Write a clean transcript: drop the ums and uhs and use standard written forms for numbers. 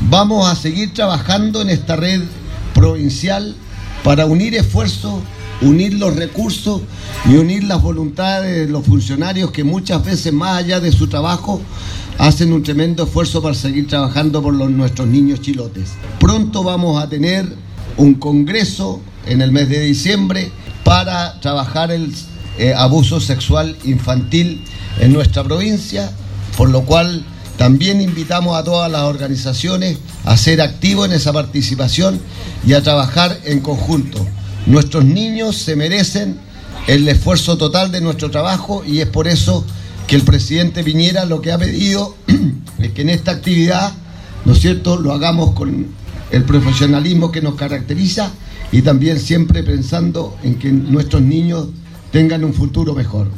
Vamos a seguir trabajando en esta red provincial para unir esfuerzos, unir los recursos y unir las voluntades de los funcionarios que muchas veces, más allá de su trabajo, hacen un tremendo esfuerzo para seguir trabajando por nuestros niños chilotes. Pronto vamos a tener un congreso en el mes de diciembre para trabajar el abuso sexual infantil en nuestra provincia, por lo cual también invitamos a todas las organizaciones a ser activos en esa participación y a trabajar en conjunto. Nuestros niños se merecen el esfuerzo total de nuestro trabajo y es por eso que el presidente Piñera lo que ha pedido es que en esta actividad, ¿no es cierto?, lo hagamos con el profesionalismo que nos caracteriza y también siempre pensando en que nuestros niños tengan un futuro mejor.